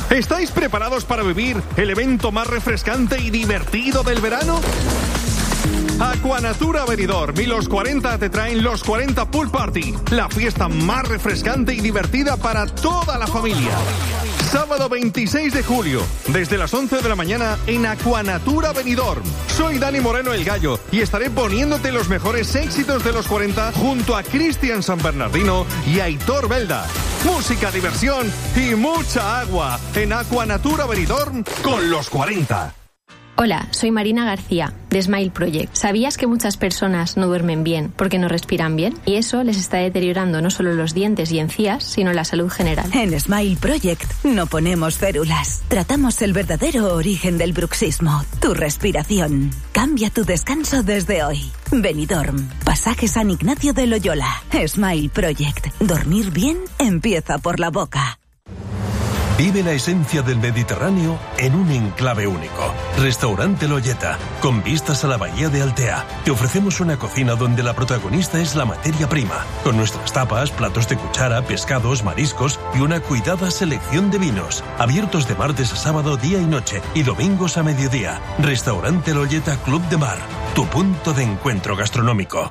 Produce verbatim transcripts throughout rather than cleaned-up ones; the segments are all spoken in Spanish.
¿Estáis preparados para vivir el evento más refrescante y divertido del verano? Aquanatura Benidorm y los cuarenta te traen los cuarenta Pool Party, la fiesta más refrescante y divertida para toda la familia. Sábado veintiséis de julio, desde las once de la mañana en Aquanatura Benidorm. Soy Dani Moreno el Gallo y estaré poniéndote los mejores éxitos de los cuarenta junto a Cristian San Bernardino y Aitor Belda. Música, diversión y mucha agua en Aquanatura Benidorm con los cuarenta. Hola, soy Marina García, de Smile Project. ¿Sabías que muchas personas no duermen bien porque no respiran bien? Y eso les está deteriorando no solo los dientes y encías, sino la salud general. En Smile Project no ponemos células. Tratamos el verdadero origen del bruxismo, tu respiración. Cambia tu descanso desde hoy. Benidorm, Pasaje San Ignacio de Loyola. Smile Project. Dormir bien empieza por la boca. Vive la esencia del Mediterráneo en un enclave único. Restaurante Loyeta, con vistas a la bahía de Altea. Te ofrecemos una cocina donde la protagonista es la materia prima, con nuestras tapas, platos de cuchara, pescados, mariscos y una cuidada selección de vinos. Abiertos de martes a sábado día y noche y domingos a mediodía. Restaurante Loyeta Club de Mar, tu punto de encuentro gastronómico.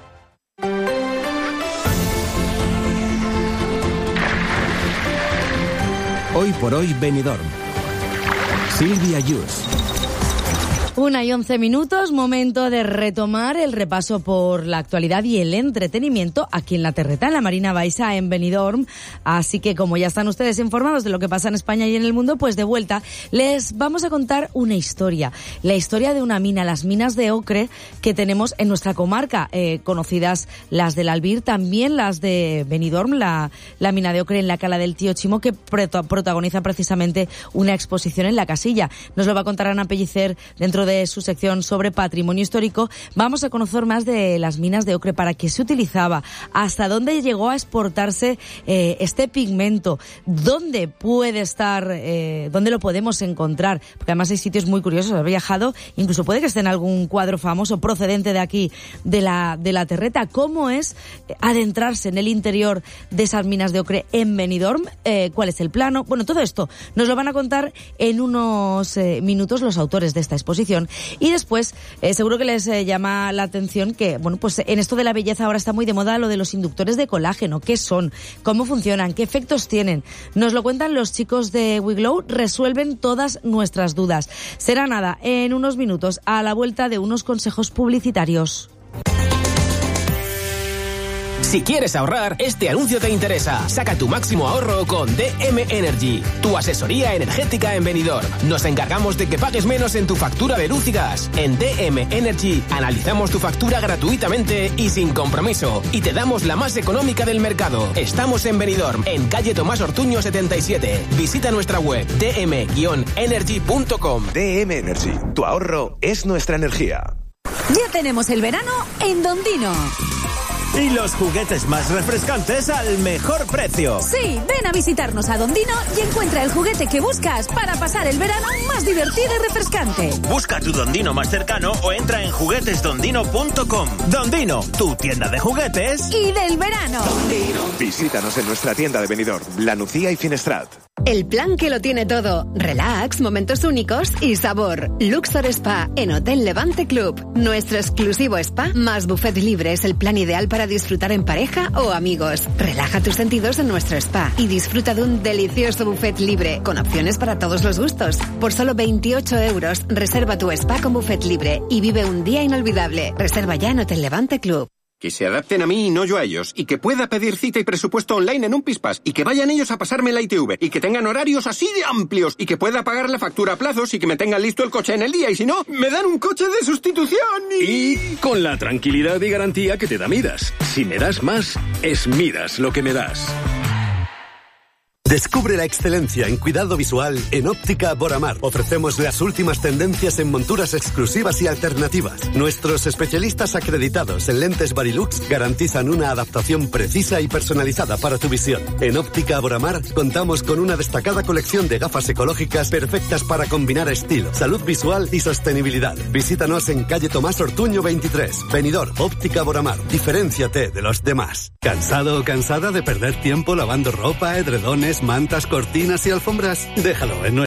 Hoy por hoy Benidorm. Silvia Yus. Una y once minutos, momento de retomar el repaso por la actualidad y el entretenimiento aquí en La Terreta, en la Marina Baixa, en Benidorm. Así que, como ya están ustedes informados de lo que pasa en España y en el mundo, pues de vuelta les vamos a contar una historia. La historia de una mina, las minas de Ocre que tenemos en nuestra comarca, eh, conocidas las del Albir, también las de Benidorm, la, la mina de Ocre en la Cala del Tío Chimo, que protagoniza precisamente una exposición en la casilla. Nos lo va a contar Ana Pellicer dentro de su sección sobre patrimonio histórico. Vamos a conocer más de las minas de Ocre, para qué se utilizaba, hasta dónde llegó a exportarse eh, este pigmento, dónde puede estar, eh, dónde lo podemos encontrar, porque además hay sitios muy curiosos. He viajado, incluso puede que esté en algún cuadro famoso procedente de aquí, de la, de la Terreta. ¿Cómo es adentrarse en el interior de esas minas de Ocre en Benidorm? Eh, ¿Cuál es el plano? Bueno, todo esto nos lo van a contar en unos eh, minutos los autores de esta exposición. Y después, eh, seguro que les eh, llama la atención que, bueno, pues en esto de la belleza ahora está muy de moda lo de los inductores de colágeno. ¿Qué son? ¿Cómo funcionan? ¿Qué efectos tienen? Nos lo cuentan los chicos de WeGlow, resuelven todas nuestras dudas. Será nada, en unos minutos, a la vuelta de unos consejos publicitarios. Si quieres ahorrar, este anuncio te interesa. Saca tu máximo ahorro con D M Energy, tu asesoría energética en Benidorm. Nos encargamos de que pagues menos en tu factura de luz y gas. En D M Energy analizamos tu factura gratuitamente y sin compromiso. Y te damos la más económica del mercado. Estamos en Benidorm, en calle Tomás Ortuño setenta y siete. Visita nuestra web d m energy punto com. D M Energy, tu ahorro es nuestra energía. Ya tenemos el verano en Dondino. Y los juguetes más refrescantes al mejor precio. Sí, ven a visitarnos a Dondino y encuentra el juguete que buscas para pasar el verano más divertido y refrescante. Busca tu Dondino más cercano o entra en juguetes dondino punto com. Dondino, tu tienda de juguetes y del verano. Dondino. Visítanos en nuestra tienda de Benidorm, La Nucía y Finestrat. El plan que lo tiene todo. Relax, momentos únicos y sabor. Luxor Spa en Hotel Levante Club. Nuestro exclusivo spa más buffet libre es el plan ideal para disfrutar en pareja o amigos. Relaja tus sentidos en nuestro spa y disfruta de un delicioso buffet libre con opciones para todos los gustos. Por solo veintiocho euros, reserva tu spa con buffet libre y vive un día inolvidable. Reserva ya en Hotel Levante Club. Que se adapten a mí y no yo a ellos, y que pueda pedir cita y presupuesto online en un Pispas, y que vayan ellos a pasarme la I T V, y que tengan horarios así de amplios, y que pueda pagar la factura a plazos, y que me tengan listo el coche en el día, y si no, me dan un coche de sustitución y... Y con la tranquilidad y garantía que te da Midas. Si me das más, es Midas lo que me das. Descubre la excelencia en cuidado visual en Óptica Boramar. Ofrecemos las últimas tendencias en monturas exclusivas y alternativas. Nuestros especialistas acreditados en lentes Varilux garantizan una adaptación precisa y personalizada para tu visión. En Óptica Boramar contamos con una destacada colección de gafas ecológicas perfectas para combinar estilo, salud visual y sostenibilidad. Visítanos en calle Tomás Ortuño veintitrés. Benidorm, Óptica Boramar. Diferénciate de los demás. ¿Cansado o cansada de perder tiempo lavando ropa, edredones, mantas, cortinas y alfombras? Déjalo en